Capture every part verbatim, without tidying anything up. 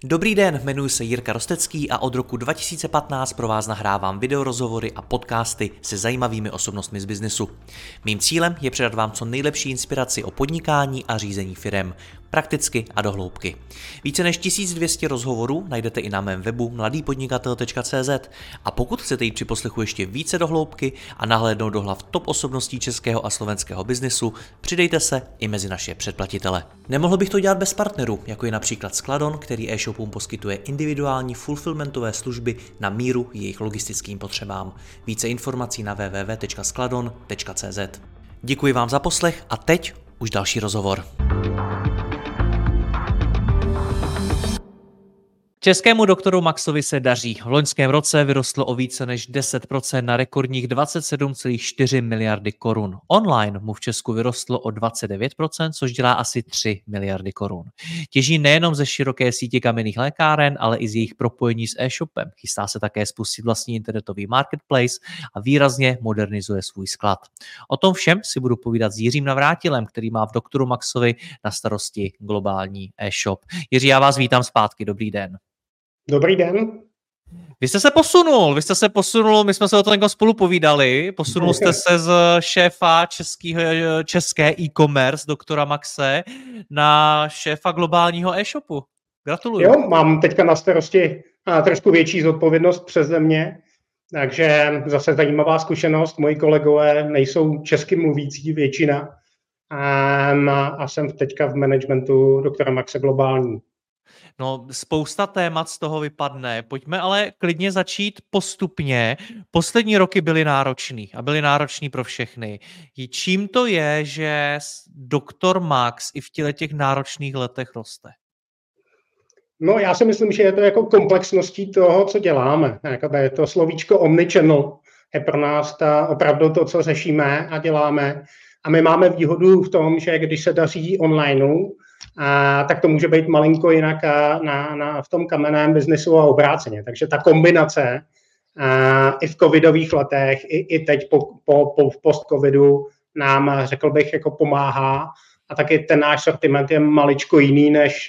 Dobrý den, jmenuji se Jirka Rostecký a od roku dva tisíce patnáct pro vás nahrávám videorozhovory a podcasty se zajímavými osobnostmi z biznesu. Mým cílem je předat vám co nejlepší inspiraci o podnikání a řízení firem, prakticky a do hloubky. Více než tisíc dvě stě rozhovorů najdete i na mém webu mladý podnikatel tečka cé zet a pokud chcete jít při poslechu ještě více do hloubky a nahlédnout do hlav top osobností českého a slovenského biznesu, přidejte se i mezi naše předplatitele. Nemohl bych to dělat bez partnerů, jako je například Skladon, který e-shopům poskytuje individuální fulfillmentové služby na míru jejich logistickým potřebám. Více informací na w w w tečka skladon tečka cé zet. Děkuji vám za poslech a teď už další rozhovor. Českému doktoru Maxovi se daří. V loňském roce vyrostlo o více než deset procent na rekordních dvacet sedm celá čtyři miliardy korun. Online mu v Česku vyrostlo o dvacet devět procent, což dělá asi tři miliardy korun. Těží nejenom ze široké sítě kamenných lékáren, ale i z jejich propojení s e-shopem. Chystá se také spustit vlastní internetový marketplace a výrazně modernizuje svůj sklad. O tom všem si budu povídat s Jiřím Navrátilem, který má v doktoru Maxovi na starosti globální e-shop. Jiří, já vás vítám zpátky. Dobrý den. Dobrý den. Vy jste se posunul, vy jste se posunul, my jsme se o tom spolu povídali, posunul jste se z šéfa český, české e-commerce, doktora Maxe, na šéfa globálního e-shopu. Gratuluju. Jo, mám teďka na starosti trošku větší zodpovědnost přes země, takže zase zajímavá zkušenost. Moji kolegové nejsou česky mluvící většina a, a jsem teďka v managementu doktora Maxe globální. No, spousta témat z toho vypadne. Pojďme ale klidně začít postupně. Poslední roky byly náročný a byly náročný pro všechny. Čím to je, že doktor Max i v těle těch náročných letech roste? No, já si myslím, že je to jako komplexností toho, co děláme. Je to slovíčko omnichannel. Je pro nás ta, opravdu to, co řešíme a děláme. A my máme výhodu v tom, že když se daří onlineu, a tak to může být malinko jinak a na, na, v tom kamenném biznesu a obráceně. Takže ta kombinace a, i v covidových letech, i, i teď po, po, po post-covidu nám, řekl bych, jako pomáhá. A taky ten náš sortiment je maličko jiný než,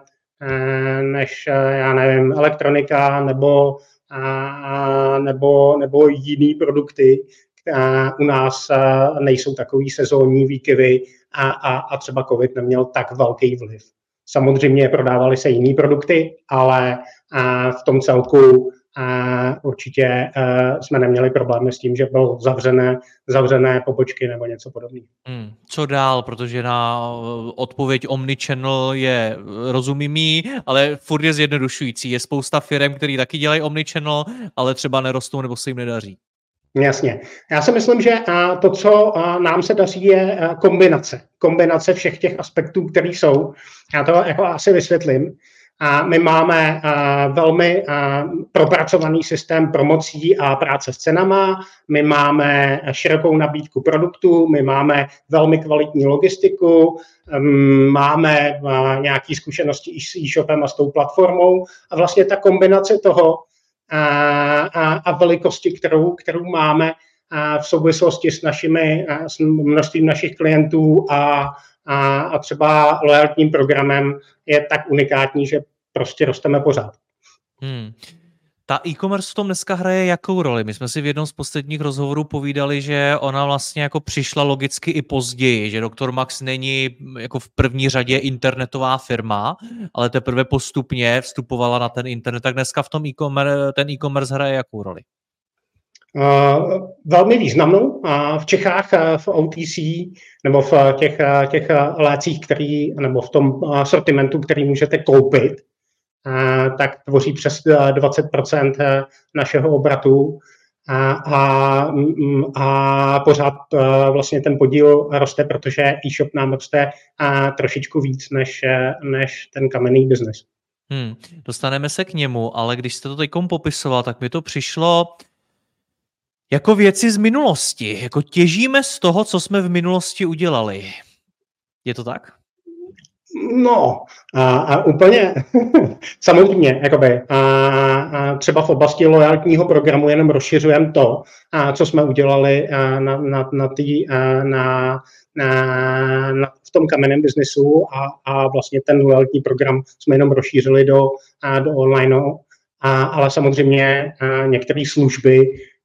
než já nevím, elektronika nebo, a, nebo, nebo jiný produkty. A u nás nejsou takový sezónní výkyvy a, a, a třeba covid neměl tak velký vliv. Samozřejmě prodávaly se jiný produkty, ale a v tom celku a určitě a jsme neměli problémy s tím, že byl zavřené, zavřené pobočky nebo něco podobného. Hmm, co dál, protože na odpověď omnichannel je rozumím, ale furt je zjednodušující. Je spousta firem, které taky dělají omnichannel, ale třeba nerostou nebo se jim nedaří. Jasně. Já si myslím, že to, co nám se daří, je kombinace. Kombinace všech těch aspektů, které jsou. Já to jako asi vysvětlím. A my máme velmi propracovaný systém promocí a práce s cenama, my máme širokou nabídku produktů, my máme velmi kvalitní logistiku, máme nějaké zkušenosti i s e-shopem a s tou platformou a vlastně ta kombinace toho A, a, a velikosti, kterou, kterou máme a v souvislosti s, našimi, a s množstvím našich klientů a, a, a třeba loyalitním programem je tak unikátní, že prostě rosteme pořád. Hmm. Ta e-commerce v tom dneska hraje jakou roli? My jsme si v jednom z posledních rozhovorů povídali, že ona vlastně jako přišla logicky i později, že doktor Max není jako v první řadě internetová firma, ale teprve postupně vstupovala na ten internet. Tak dneska v tom e-commerce, ten e-commerce hraje jakou roli? Uh, velmi významnou. Uh, v Čechách uh, v O T C nebo v těch, uh, těch uh, lécích, který, nebo v tom uh, sortimentu, který můžete koupit, Uh, tak tvoří přes dvacet procent našeho obratu a, a, a pořád uh, vlastně ten podíl roste, protože e-shop nám roste uh, trošičku víc než, než ten kamenný biznes. Hmm, dostaneme se k němu, ale když jste to teďkom popisoval, tak mi to přišlo jako věci z minulosti. Jako těžíme z toho, co jsme v minulosti udělali. Je to tak? No, a, a úplně samozřejmě, jakoby, a a třeba v oblasti lojalitního programu jenom rozšiřujeme to, a co jsme udělali a na, na, na, tý, a na, na, na, v tom kamenném biznesu a, a vlastně ten lojalitní program jsme jenom rozšířili do, a, do online. A, ale samozřejmě a, některé služby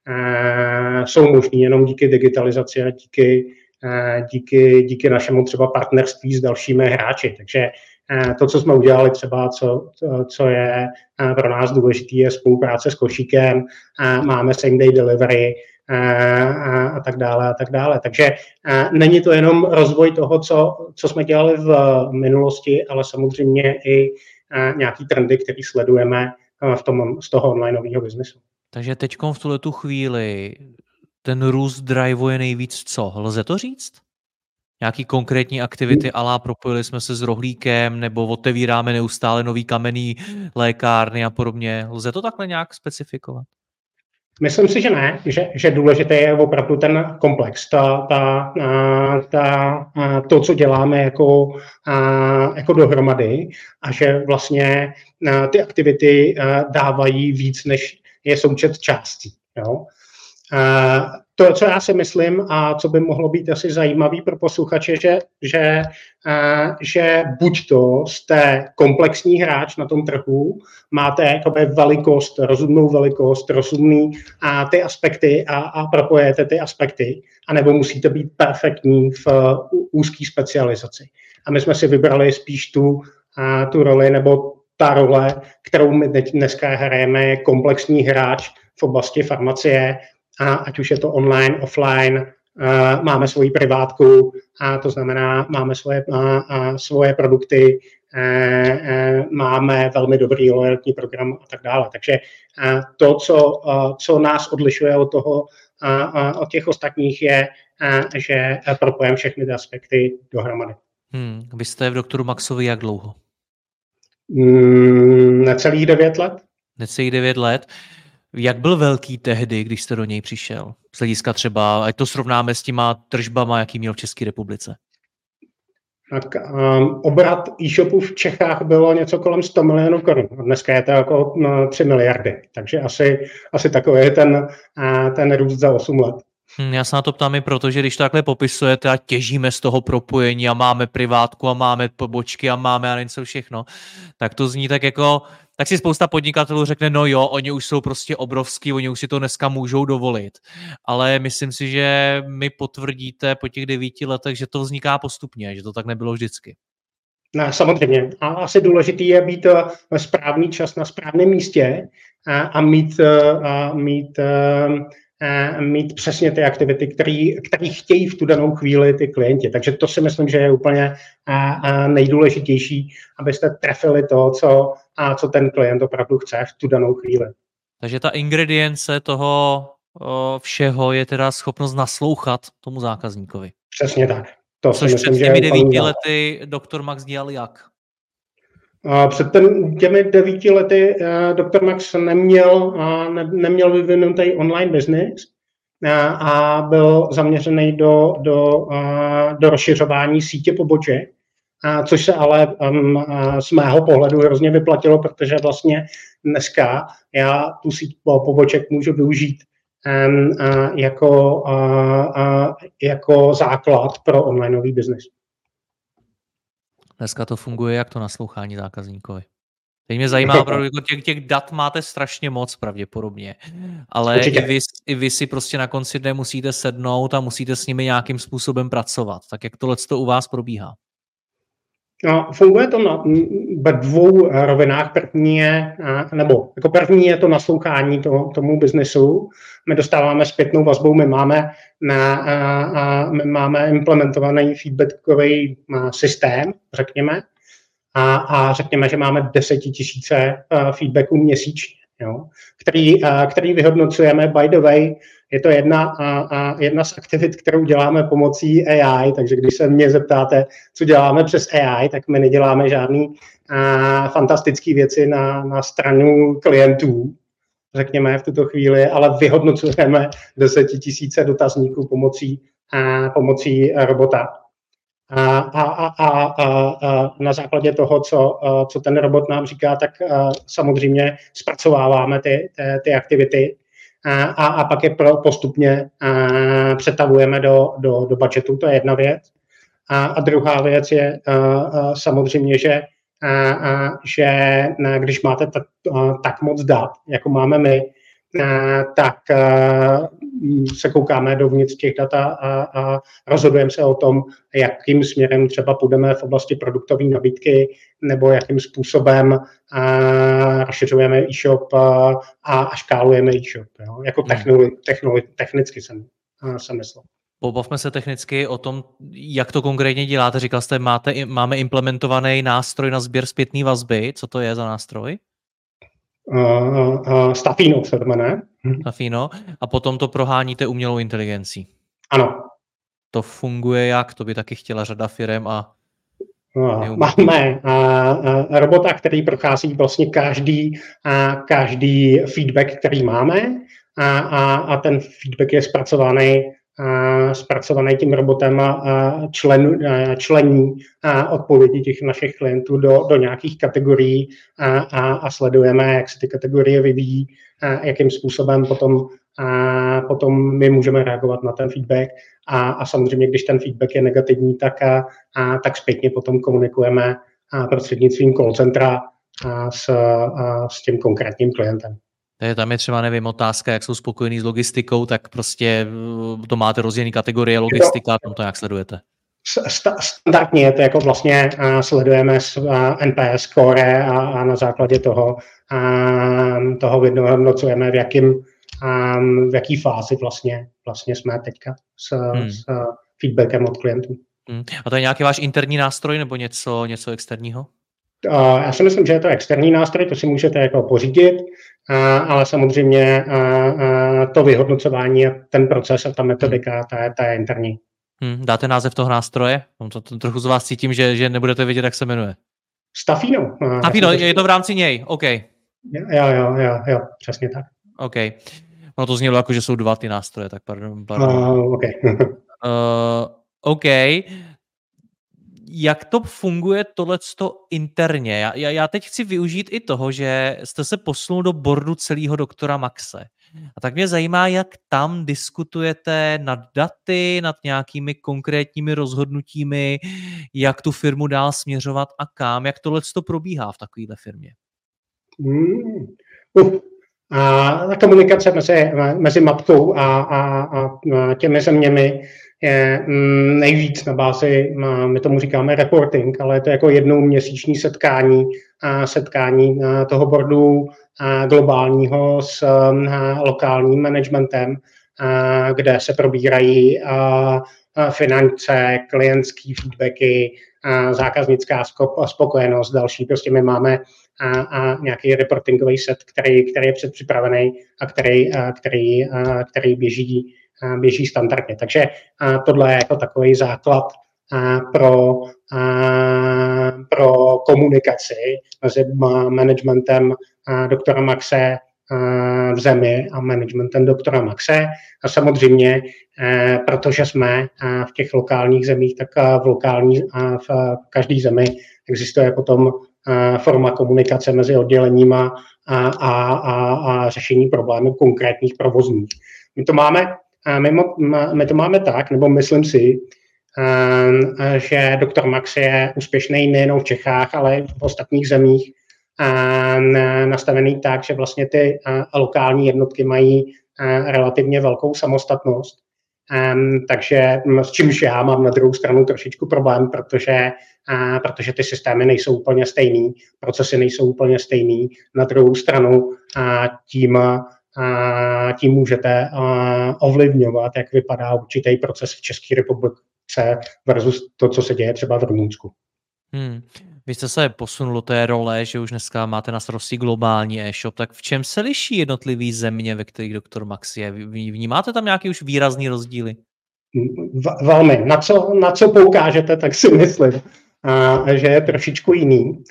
a, jsou možné jenom díky digitalizaci a díky, a, díky, díky našemu třeba partnerství s dalšími hráči. Takže to, co jsme udělali třeba, co, co je pro nás důležité, je spolupráce s Košíkem, máme same day delivery a, a tak dále a tak dále. Takže není to jenom rozvoj toho, co, co jsme dělali v minulosti, ale samozřejmě i nějaký trendy, které sledujeme v tom, z toho onlineového biznesu. Takže teď v tuhletu chvíli ten růst drivuje nejvíc co? Lze to říct? Nějaký konkrétní aktivity, alá propojili jsme se s rohlíkem, nebo otevíráme neustále nový kamenný lékárny a podobně. Lze to takhle nějak specifikovat? Myslím si, že ne, že, že důležité je opravdu ten komplex, ta, ta, ta, to, co děláme jako, jako dohromady a že vlastně ty aktivity dávají víc, než je součet částí. Jo? To, co já si myslím a co by mohlo být asi zajímavý pro posluchače, že, že, že buď to jste komplexní hráč na tom trhu, máte jakoby velikost, rozumnou velikost, rozumný a ty aspekty a, a propojete ty aspekty, anebo musíte být perfektní v úzké specializaci. A my jsme si vybrali spíš tu, tu roli, nebo ta role, kterou my dneska hrajeme, je komplexní hráč v oblasti farmacie, a ať už je to online, offline, uh, máme svoji privátku, a to znamená, máme svoje, uh, uh, svoje produkty, uh, uh, máme velmi dobrý lojalitní program a tak dále. Takže uh, to, co, uh, co nás odlišuje od toho, uh, uh, od těch ostatních, je, uh, že propojeme všechny ty aspekty dohromady. Hmm, vy jste v doktoru Maxovi jak dlouho? Mm, necelých devět let. Necelých devět let. Jak byl velký tehdy, když jste do něj přišel? Z hlediska třeba, ať to srovnáme s těma tržbama, jaký měl v České republice. Tak um, obrat e-shopu v Čechách bylo něco kolem sto milionů korun. Dneska je to jako no, tři miliardy. Takže asi, asi takový je ten, uh, ten růst za osm let. Hmm, já se na to ptám i proto, že když to takhle popisujete a těžíme z toho propojení a máme privátku a máme pobočky a máme a něco všechno, tak to zní tak jako, tak si spousta podnikatelů řekne, no jo, oni už jsou prostě obrovský, oni už si to dneska můžou dovolit. Ale myslím si, že mi potvrdíte po těch devíti letech, že to vzniká postupně, že to tak nebylo vždycky. No, samozřejmě. A asi důležitý je být ve správný čas na správném místě a, a mít, a mít mít přesně ty aktivity, které chtějí v tu danou chvíli ty klienti. Takže to si myslím, že je úplně nejdůležitější, abyste trefili to, co, co ten klient opravdu chce v tu danou chvíli. Takže ta ingredience toho všeho je teda schopnost naslouchat tomu zákazníkovi. Přesně tak. To Což myslím, před těmi devíti lety doktor Max dělal jak? Před ten, těmi devíti lety uh, doktor Max neměl, uh, ne, neměl vyvinutý online business uh, a byl zaměřený do, do, uh, do rozšiřování sítě poboček, uh, což se ale um, uh, z mého pohledu hrozně vyplatilo, protože vlastně dneska já tu síť poboček můžu využít um, uh, jako, uh, uh, jako základ pro onlineový business. Dneska to funguje jak to naslouchání zákazníkovi. Teď mě zajímá, opravdu, jako těch, těch dat máte strašně moc pravděpodobně, ale i vy, i vy si prostě na konci dne musíte sednout a musíte s nimi nějakým způsobem pracovat. Tak jak tohle u vás probíhá? No, funguje to na, ve dvou rovinách. První je, nebo jako první je to naslouchání to, tomu biznesu. My dostáváme zpětnou vazbou, my máme, na, a, a, my máme implementovaný feedbackový systém, řekněme, a, a řekněme, že máme desetitisíce feedbacků měsíčně, jo, který, a, který vyhodnocujeme. By the way, je to jedna, a, a jedna z aktivit, kterou děláme pomocí A I, takže když se mě zeptáte, co děláme přes A I, tak my neděláme žádný a, fantastické věci na, na stranu klientů, řekněme v tuto chvíli, ale vyhodnocujeme desetitisíce dotazníků pomocí, a, pomocí robota. A, a, a, a, a na základě toho, co, co ten robot nám říká, tak samozřejmě zpracováváme ty, ty, ty aktivity a, a pak je pro, postupně přetavujeme do, do, do budgetu, to je jedna věc. A, a druhá věc je samozřejmě, že, že když máte tak, tak moc dat, jako máme my, tak se koukáme dovnitř těch dat a, a rozhodujeme se o tom, jakým směrem třeba půjdeme v oblasti produktové nabídky nebo jakým způsobem rozšiřujeme e-shop a, a škálujeme e-shop. Jo? Jako technolo, technolo, technicky jsem, jsem myslel. Pobavme se technicky o tom, jak to konkrétně děláte. Říkal jste, máte, máme implementovaný nástroj na sběr zpětné vazby. Co to je za nástroj? Uh, uh, Stafino se to jmenuje. Stafino. A potom to proháníte umělou inteligencí. Ano. To funguje jak? To by taky chtěla řada firem a... Uh, máme uh, robota, který prochází vlastně každý, uh, každý feedback, který máme a, a, a ten feedback je zpracovaný Uh, zpracovaný tím robotem a uh, člen, uh, člení uh, odpovědi těch našich klientů do, do nějakých kategorií uh, a, a sledujeme, jak se ty kategorie vyvíjí, uh, jakým způsobem potom, uh, potom my můžeme reagovat na ten feedback a, a samozřejmě, když ten feedback je negativní, tak, uh, tak zpětně potom komunikujeme uh, prostřednictvím call centra uh, s, uh, s tím konkrétním klientem. Takže tam je třeba, nevím, otázka, jak jsou spokojení s logistikou, tak prostě to máte rozdělený kategorie logistika, tam to jak sledujete? Standardně je to jako vlastně uh, sledujeme s uh, N P S score a, a na základě toho, uh, toho vyhodnocujeme, v jakým, um, v jaký fázi vlastně, vlastně jsme teďka s, hmm. s uh, feedbackem od klientů. Hmm. A to je nějaký váš interní nástroj nebo něco, něco externího? Uh, já si myslím, že je to externí nástroj, to si můžete jako pořídit, uh, ale samozřejmě uh, uh, to vyhodnocování a ten proces a ta metodika, ta je, ta je interní. Hmm. Dáte název toho nástroje? To, to, trochu z vás cítím, že, že nebudete vědět, jak se jmenuje. Stafino. Uh, Stafino, je to v rámci něj, OK. Jo, jo, jo, jo, přesně tak. OK. No to znělo jako, že jsou dva ty nástroje, tak pardon. pardon. Uh, OK. uh, OK. Jak to funguje tohleto interně? Já, já, já teď chci využít i toho, že jste se posunul do boardu celého doktora Maxe. A tak mě zajímá, jak tam diskutujete nad daty, nad nějakými konkrétními rozhodnutími, jak tu firmu dál směřovat a kam, jak tohleto probíhá v takovéhle firmě. Hmm. Uh. A komunikace mezi, mezi matkou a, a, a těmi zeměmi je nejvíc na bázi, my tomu říkáme reporting, ale je to jako jednou měsíční setkání, setkání toho boardu globálního s lokálním managementem, kde se probírají finance, klientský feedbacky, zákaznická spokojenost, další. Prostě my máme a, a nějaký reportingový set, který, který je předpřipravený a který, a, který, a, který běží, a, běží standardně. Takže a, tohle je jako takový základ a, pro, a, pro komunikaci mezi managementem a, doktora Maxe a, v zemi a managementem doktora Maxe. A samozřejmě, a, protože jsme a, v těch lokálních zemích, tak a v lokální a v každé zemi existuje potom forma komunikace mezi odděleníma a, a, a, a řešení problémů konkrétních provozních. My to máme, my, my to máme tak, nebo myslím si, že doktor Max je úspěšný nejen v Čechách, ale i v ostatních zemích nastavený tak, že vlastně ty lokální jednotky mají relativně velkou samostatnost. Um, takže s čímž já mám na druhou stranu trošičku problém, protože, uh, protože ty systémy nejsou úplně stejný, procesy nejsou úplně stejný. Na druhou stranu uh, tím, uh, tím můžete uh, ovlivňovat, jak vypadá určitý proces v České republice versus to, co se děje třeba v Rumunsku. Hmm. Vy jste se posunul do té role, že už dneska máte na starosti globální e-shop, tak v čem se liší jednotlivý země, ve kterých doktor Max je? Vnímáte tam nějaký už výrazný rozdíly? V, velmi. Na co, na co poukážete, tak si myslím, a, že je trošičku jiný.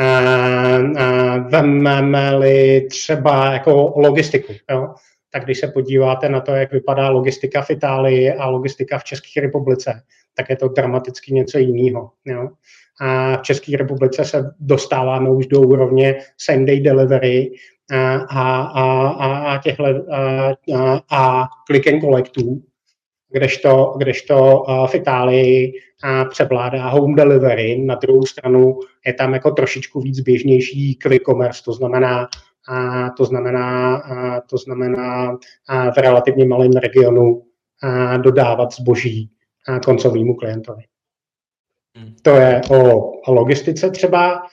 Vememe-li třeba jako logistiku, jo? Tak když se podíváte na to, jak vypadá logistika v Itálii a logistika v České republice, tak je to dramaticky něco jiného. Jo. A v České republice se dostáváme už do úrovně same day delivery a, a, a, a, těchhle, a, a, a click and collectů, kdežto, kdežto v Itálii převládá home delivery. Na druhou stranu je tam jako trošičku víc běžnější quick commerce, to znamená, a to znamená, a to znamená a v relativně malém regionu a dodávat zboží a koncovému klientovi. Hmm. To je o, o logistice třeba,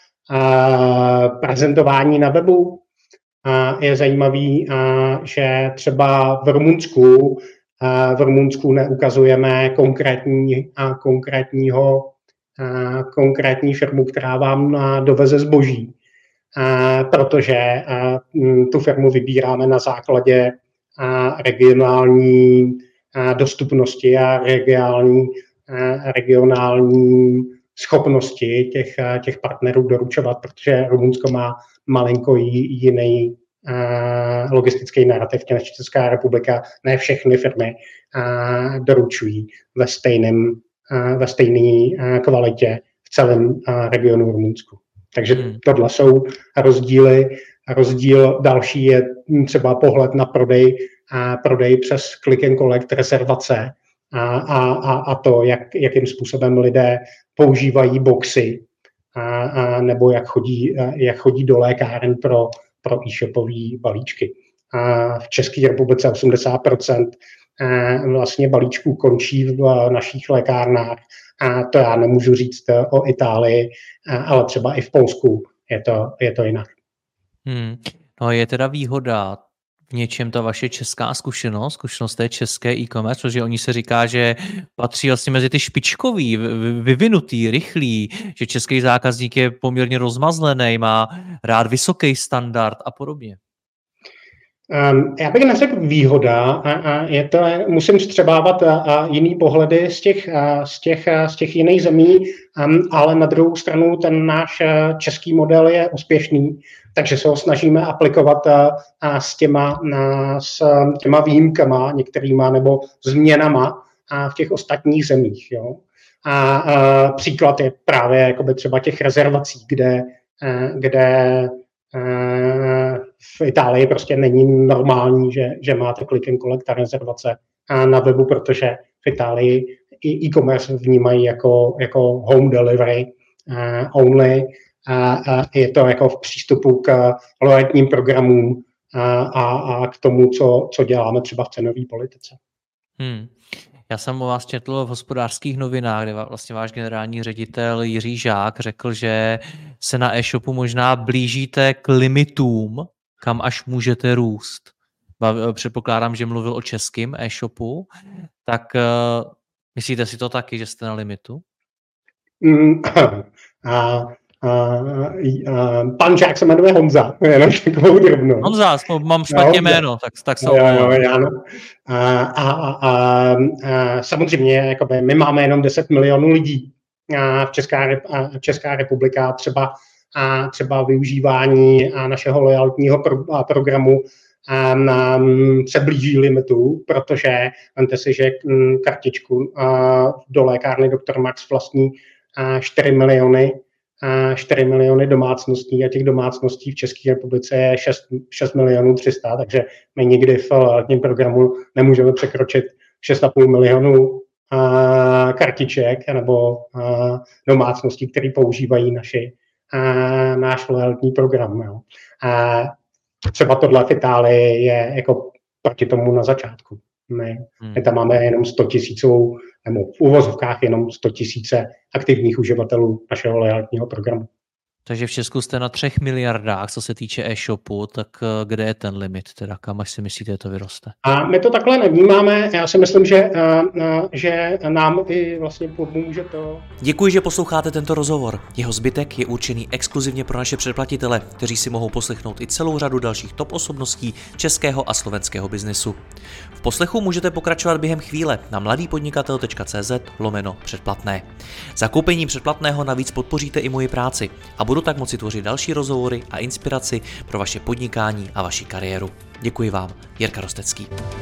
a prezentování na webu. A je zajímavý, a, že třeba v Rumunsku a v Rumunsku neukazujeme konkrétní, a konkrétního, a konkrétní firmu, která vám a, doveze zboží. A protože a, m, tu firmu vybíráme na základě a, regionální a, dostupnosti a regionální, a, regionální schopnosti těch, a, těch partnerů doručovat, protože Rumunsko má malinko jiný a, logistický narrativ než Česká republika. Ne všechny firmy a, doručují ve stejném, a, ve stejné kvalitě v celém a, regionu Rumunsku. Takže hmm. tohle jsou rozdíly. Rozdíl další je třeba pohled na prodej, a prodej přes click and collect, rezervace a, a, a to, jak, jakým způsobem lidé používají boxy a, a nebo jak chodí, jak chodí do lékáren pro, pro e-shopové balíčky. A v České republice osmdesát procent vlastně balíčků končí v našich lékárnách. A to já nemůžu říct o Itálii, ale třeba i v Polsku je to, je to jinak. Hmm. No je teda výhoda v něčem ta vaše česká zkušenost, zkušenost té české e-commerce, protože oni se říká, že patří vlastně mezi ty špičkový, vyvinutý, rychlý, že český zákazník je poměrně rozmazlený, má rád vysoký standard a podobně. Um, já bych neřekl výhoda, a, a je to, musím vstřebávat a, a jiný pohledy z těch, a, z těch, a, z těch jiných zemí, um, ale na druhou stranu ten náš a, český model je úspěšný, takže se ho snažíme aplikovat a, a s, těma, a, s těma výjimkama některýma nebo změnama a v těch ostatních zemích. Jo. A, a příklad je právě jakoby třeba těch rezervací, kde, a, kde v Itálii prostě není normální, že, že máte click and collect a rezervace na webu, protože v Itálii i e-commerce vnímají jako, jako home delivery uh, only. A, a je to jako v přístupu k loajalitním programům a, a, a k tomu, co, co děláme třeba v cenové politice. Hmm. Já jsem o vás četl v Hospodářských novinách, kde vlastně váš generální ředitel Jiří Žák řekl, že se na e-shopu možná blížíte k limitům, kam až můžete růst. Předpokládám, že mluvil o českém e-shopu, tak uh, myslíte si to taky, že jste na limitu? Mm, a, a, a, pan Žák se jmenuje Honza, jenom takovou drobnou. Honza, mám špatně no, jméno, tak, tak se jo, jo, já no. a, a, a, a, a samozřejmě jakoby, my máme jenom deset milionů lidí a v Česká, a Česká republika třeba, a třeba využívání a našeho lojalitního pro, a programu a nám se blíží limitu, protože vemte si, že kartičku a do lékárny doktor Max vlastní a čtyři miliony čtyři miliony domácností a těch domácností v České republice je šest milionů tři sta, takže my nikdy v letním programu nemůžeme překročit šest a půl milionů a, kartiček nebo a, domácností, které používají naši, a, náš loyalitní program. Jo. A třeba tohle v Itálii je jako proti tomu na začátku. My, hmm. my tam máme jenom sto tisíců, nebo v uvozovkách jenom sto tisíce aktivních uživatelů našeho loyalitního programu. Takže v Česku jste na třech miliardách, co se týče e-shopu, tak kde je ten limit, teda kam až si myslíte, že to vyroste? A my to takhle nevnímáme, já si myslím, že, že nám i vlastně pomůže to. Děkuji, že posloucháte tento rozhovor. Jeho zbytek je určený exkluzivně pro naše předplatitele, kteří si mohou poslechnout i celou řadu dalších top osobností českého a slovenského biznesu. V poslechu můžete pokračovat během chvíle na mladýpodnikatel tečka cé zet lomeno předplatné. Zakoupením předplatného navíc podpoříte i moji práci a budu tak moci tvořit další rozhovory a inspiraci pro vaše podnikání a vaši kariéru. Děkuji vám, Jirka Rostecký.